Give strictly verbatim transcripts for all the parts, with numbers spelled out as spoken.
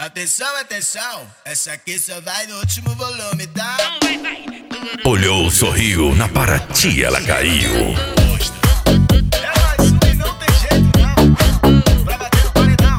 Atenção, atenção, essa aqui só vai no último volume, tá? Olhou, sorriu, na Paraty ela caiu. É mais um e não tem jeito não, pra bater no paredão.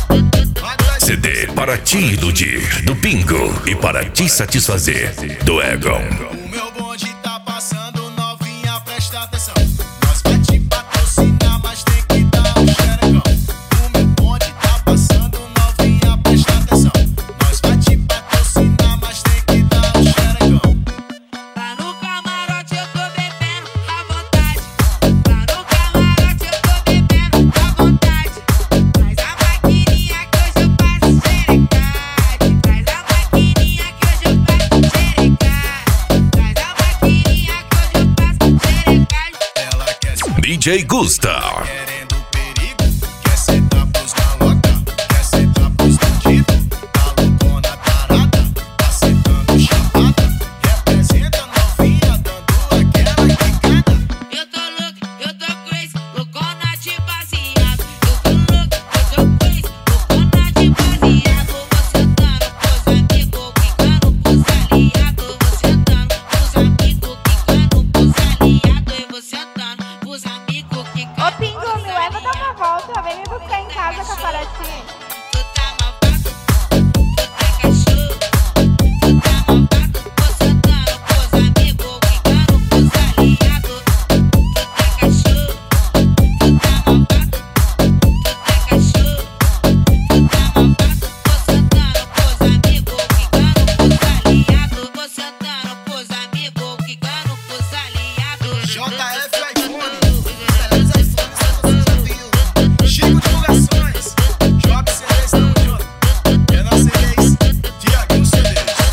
C D Paraty do Dir, do Pingo, e para te satisfazer, do Egon. O meu bonde tá passando, novinha, presta atenção. Nós vai te patrocinar, mas tem que dar um xerecão. O meu bonde tá passando, novinha, presta atenção. Nós vai te patrocinar, mas tem que dar um xerecão. Lá no camarote eu tô bebendo à vontade. Lá no camarote eu tô bebendo à vontade. Traz a maquininha que hoje eu faço xerecade. Traz a maquininha que hoje eu faço xerecade. Traz a maquininha que hoje eu faço xerecade. Ela quer se D J Gusta. querendo perigo, quer sentar pros maloca, quer sentar pros bandidos. Tá loucona tarada, tá sentando chapada. Representa novinha, dando aquela quicada. Eu tô louco, eu tô crazy, loucona de baseado. Eu tô louco, eu tô crazy, loucona de baseado. Vou sentando pros amigos, quicando pros aliados. Vou sentando pros amigos, quicando pros aliados. Eu vou sentando pros amigos, quicando. Ô Pingo, me leva dar uma volta, vem me buscar em casa com a Paraty. Tu tá malvado, tu tá cachorro. Tu tá malvado, vou sentando pros amigos, quicando pros aliados. Tu tá cachorro, tu tá malvado, tu tá cachorro. Tu tá malvado, vou sentando pros amigos, quicando pros aliados. Vou sentando pros amigos, quicando pros aliados. J F iPhone, beleza iPhone, você já viu. Chico Divulgações, Job C Ds, tamo junto. É nossa ex, Tiaguinho C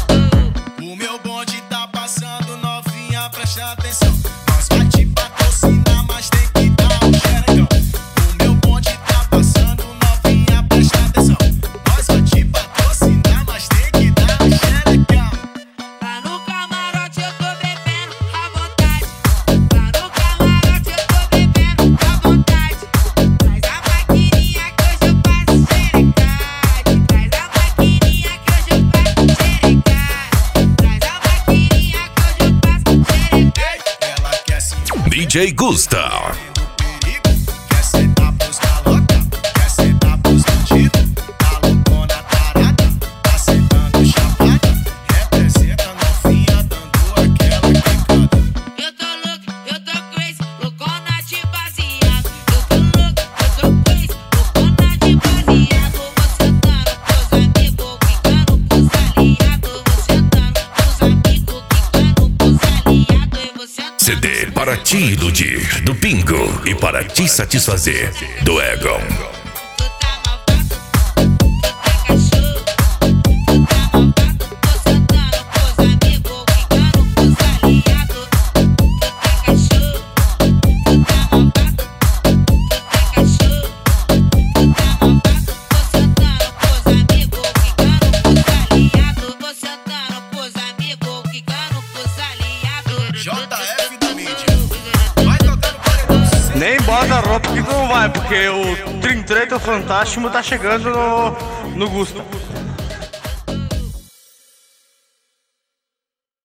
Ds. O meu bonde tá passando, novinha, presta atenção. Nós vai te patrocinar, mas tem que dar um xerecão. O meu bonde tá passando, novinha, presta atenção. Nós vai te patrocinar, mas tem que dar um xerecão. Lá no camarote eu tô bebendo à vontade. Lá no camarote eu tô bebendo à vontade. Traz a maquininha que hoje eu faço xerecade. Traz a maquininha que hoje eu faço xerecade. Traz a maquininha que hoje eu faço xerecade. Ela quer se D J Gusta. perigo, quer sentar pros maloca, quer sentar pros bandidos. Tá loucona tarada, tá sentando chapada. Representa novinha, dando aquela quicada. Eu tô louco, eu tô crazy, loucona de baseado. Eu tô louco, eu tô crazy, loucona de baseado. Vou sentando pros amigos, quicando pros aliados. Vou sentando pros amigos, quicando pros aliados. Eu vou sentando. C D Paraty do Dir, do Pingo, e para te satisfazer, do Egon. Tu tá malvado, tu tá cachorro. Tu tá malvado, vou sentando pros amigos, quicando pros aliados. Tu tá cachorro, tu tá malvado, tu tá cachorro. Tu tá malvado, vou sentando pros amigos, quicando pros aliados. Vou sentando pros amigos, quicando pros aliados. J F da mídia, vai tocar no paredão. Nem bota a roupa que tu não vai, porque o Trintreta Fantástico tá chegando no, no Gusta.